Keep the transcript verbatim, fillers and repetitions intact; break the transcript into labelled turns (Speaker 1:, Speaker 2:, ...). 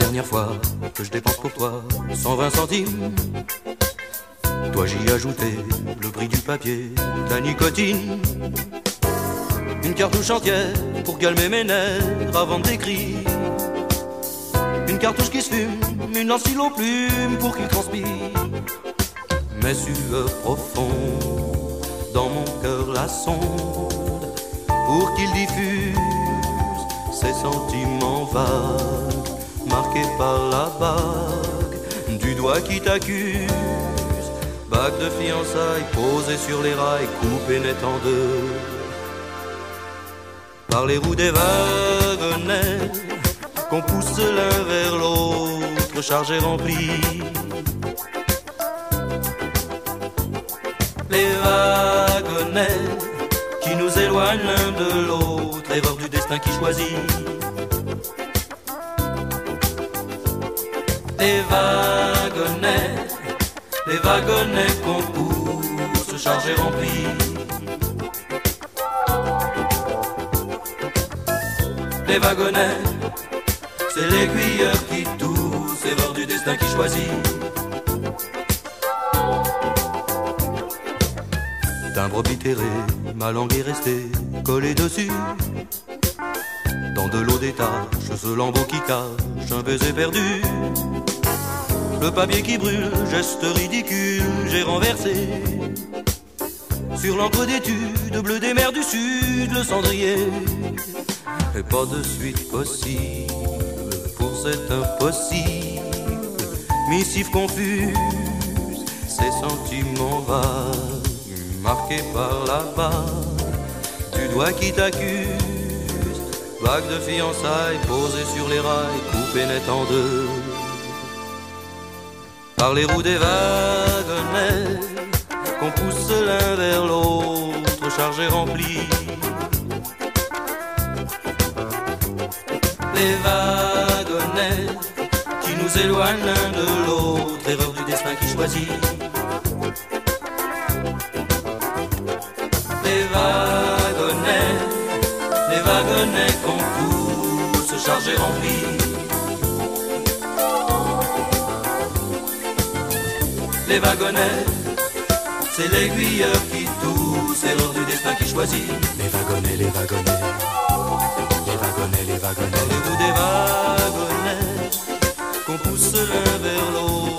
Speaker 1: dernière fois que je dépense pour toi cent vingt centimes. Toi j'y ajoutais le prix du papier, ta nicotine. Une cartouche entière pour calmer mes nerfs avant d'écrire. Une cartouche qui se fume, une lentille aux plumes pour qu'il transpire. Mes sueurs profondes, dans mon cœur la sonde, pour qu'il diffuse ses sentiments vagues, marqués par la bague du doigt qui t'accuse. Bague de fiançailles posée sur les rails, coupée net en deux par les roues des wagonnets qu'on pousse l'un vers l'autre, chargés remplis. Les wagonnets qui nous éloignent l'un de l'autre, erreur du destin qui choisit. Les wagonnets, les wagonnets qu'on pousse, chargés remplis. Les wagonnets, c'est l'aiguilleur qui tousse, erreur du destin qui choisit. Timbre oblitéré, ma langue est restée collée dessus. Dans de l'eau des taches, ce lambeau qui cache un baiser perdu. Le papier qui brûle, geste ridicule, j'ai renversé sur l'encre d'étude bleu des mers du sud, le cendrier. Et pas de suite possible pour cet impossible, missive confuse, ces sentiments vagues, marqués par la bague du doigt qui t'accuse. Bague de fiançailles posée sur les rails, coupée net en deux par les roues des wagonnets qu'on pousse l'un vers l'autre, chargés remplis. Les wagonnets qui nous éloignent l'un de l'autre, erreur du destin qui choisit. Les wagonnets, les wagonnets qu'on pousse, chargés remplis. Les wagonnets, c'est l'aiguilleur qui tousse, erreur du destin qui choisit.
Speaker 2: Les wagonnets, les wagonnets, les wagonnets, les wagonnets.
Speaker 1: Dans les roues des wagonnets qu'on pousse l'un vers l'autre,